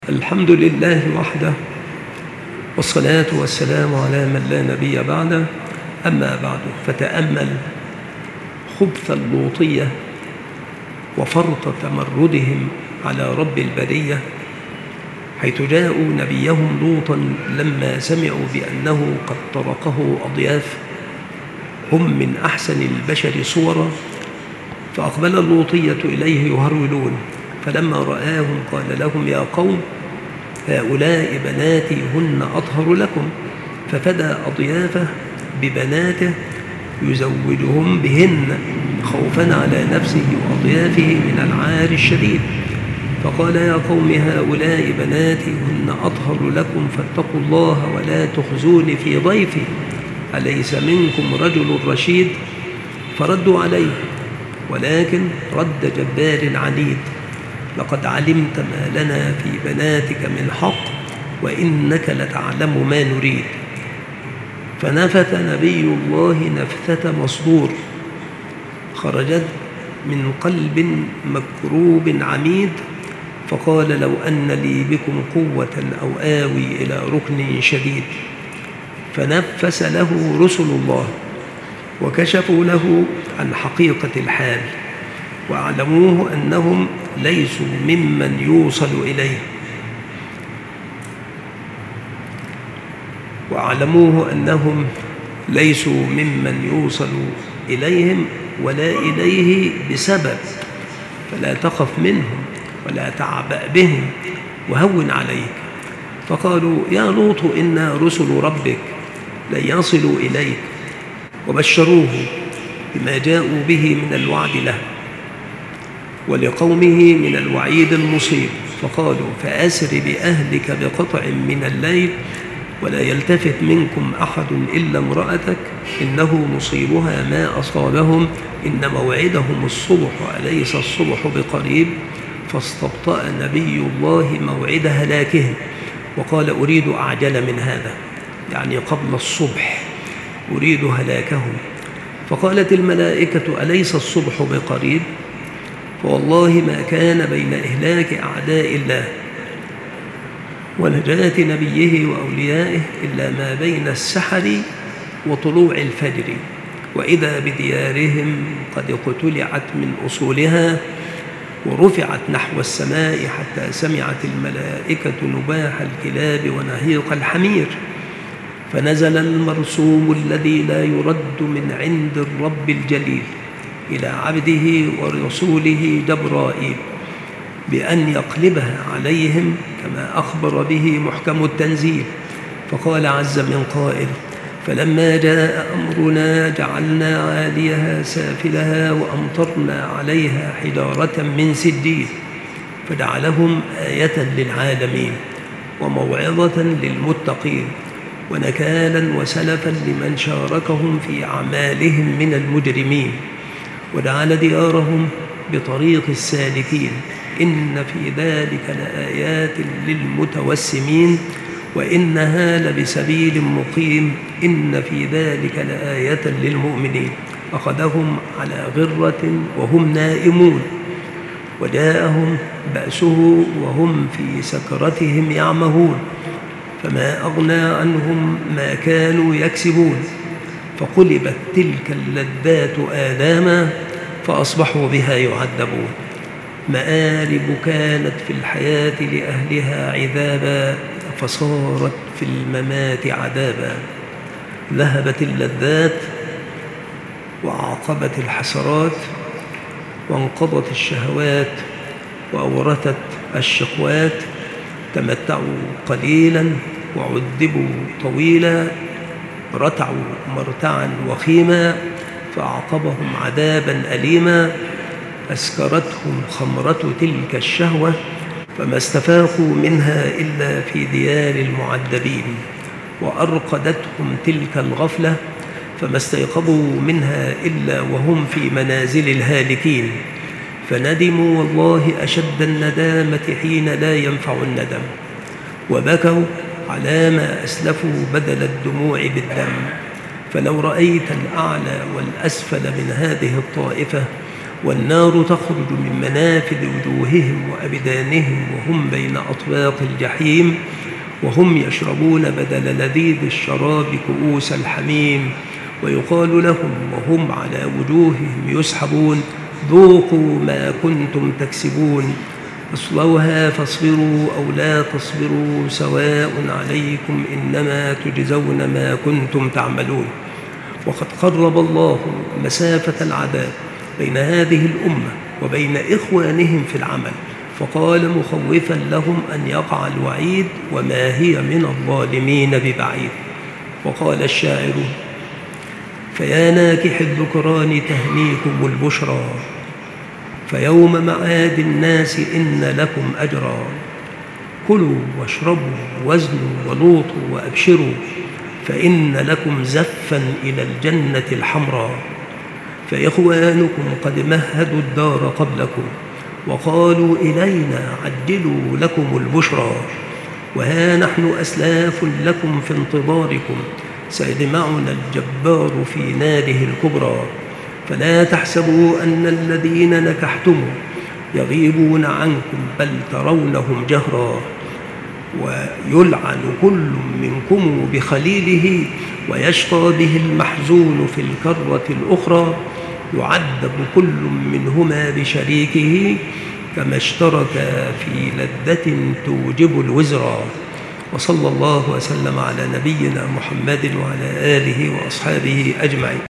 الحمد لله وحده، والصلاة والسلام على من لا نبي بعده. أما بعد، فتأمل خبث اللوطية وفرط تمردهم على رب البرية، حيث جاءوا نبيهم لوطا لما سمعوا بأنه قد طرقه أضياف هم من أحسن البشر صورا، فأقبل اللوطية إليه يهرولون، فلما رآهم قال لهم: يا قوم، هؤلاء بناتي هن أطهر لكم. ففدى أضيافه ببناته يزوجهم بهن خوفا على نفسه وأضيافه من العار الشديد. فقال: يا قوم، هؤلاء بناتي هن أطهر لكم، فاتقوا الله ولا تخزوني في ضيفي، أليس منكم رجل رشيد؟ فردوا عليه، ولكن رد جبار عنيد: لقد علمت ما لنا في بناتك من حق، وإنك لتعلم ما نريد. فنفث نبي الله نفثة مصدور خرجت من قلب مكروب عميد، فقال: لو أن لي بكم قوة أو آوي إلى ركن شديد. فنفس له رسل الله وكشفوا له عن حقيقة الحال، وأعلموه أنهم ليسوا ممن يوصل إليهم ولا إليه بسبب، فلا تخف منهم ولا تعبأ بهم وهون عليك. فقالوا: يا لوط، إنا رسل ربك لن يصلوا إليك، وبشروه بما جاءوا به من الوعد له ولقومه من الوعيد المصيب. فقالوا: فأسر بأهلك بقطع من الليل ولا يلتفت منكم أحد إلا امرأتك، إنه مصيبها ما أصابهم، إن موعدهم الصبح، أليس الصبح بقريب؟ فاستبطأ نبي الله موعد هلاكهم وقال: أريد أعجل من هذا، يعني قبل الصبح أريد هلاكهم. فقالت الملائكة: أليس الصبح بقريب؟ فوالله ما كان بين إهلاك أعداء الله ونجاة نبيه وأوليائه إلا ما بين السحر وطلوع الفجر، وإذا بديارهم قد اقتلعت من أصولها ورفعت نحو السماء، حتى سمعت الملائكة نباح الكلاب ونهيق الحمير. فنزل المرسوم الذي لا يرد من عند الرب الجليل إلى عبده ورسوله جبرائيل بأن يقلبها عليهم كما أخبر به محكم التنزيل. فقال عز من قائل: فلما جاء أمرنا جعلنا عاليها سافلها وأمطرنا عليها حجارة من سجيل فجعلهم آية للعالمين وموعظة للمتقين ونكالا وسلفا لمن شاركهم في أعمالهم من المجرمين، وجعل ديارهم بطريق السالكين، إن في ذلك لآيات للمتوسمين، وإنها لبسبيل مقيم، إن في ذلك لآية للمؤمنين. أخذهم على غرة وهم نائمون، وجاءهم بأسه وهم في سكرتهم يعمهون، فما أغنى عنهم ما كانوا يكسبون، فقلبت تلك اللذات آلاما فأصبحوا بها يعذبون. مآرب كانت في الحياة لأهلها عذابا، فصارت في الممات عذابا. ذهبت اللذات وعاقبت الحسرات، وانقضت الشهوات وأورثت الشقوات. تمتعوا قليلا وعذبوا طويلا، رتعوا مرتعا وخيما، فأعقبهم عذابا أليما. أسكرتهم خمرة تلك الشهوة، فما استفاقوا منها إلا في ديار المعذبين، وأرقدتهم تلك الغفلة، فما استيقظوا منها إلا وهم في منازل الهالكين. فندموا والله أشد الندامة حين لا ينفع الندم، وبكوا على ما أسلفوا بدل الدموع بالدم. فلو رأيت الأعلى والأسفل من هذه الطائفة والنار تخرج من منافذ وجوههم وأبدانهم وهم بين أطباق الجحيم، وهم يشربون بدل لذيذ الشراب كؤوس الحميم، ويقال لهم وهم على وجوههم يسحبون: ذوقوا ما كنتم تكسبون، اصلوها فاصبروا أو لا تصبروا سواء عليكم إنما تجزون ما كنتم تعملون. وقد قرب الله مسافة العذاب بين هذه الأمة وبين إخوانهم في العمل، فقال مخوفا لهم أن يقع الوعيد: وما هي من الظالمين ببعيد. وقال الشاعر: فيا ناكح الذكران تهنيكم البشرى، فيوم معاد الناس إن لكم أجرا، كلوا واشربوا وازنوا ولوطوا وأبشروا، فإن لكم زفا إلى الجنة الحمراء، فإخوانكم قد مهدوا الدار قبلكم وقالوا إلينا عجلوا لكم البشرى، وها نحن أسلاف لكم في انتظاركم، سيجمعنا الجبار في ناره الكبرى، فلا تحسبوا أن الذين نكحتم يغيبون عنكم بل ترونهم جهرا، ويلعن كل منكم بخليله، ويشقى به المحزون في الكرة الأخرى، يعذب كل منهما بشريكه كما اشترك في لذة توجب الوزرا. وصلى الله وسلم على نبينا محمد وعلى آله وأصحابه أجمعين.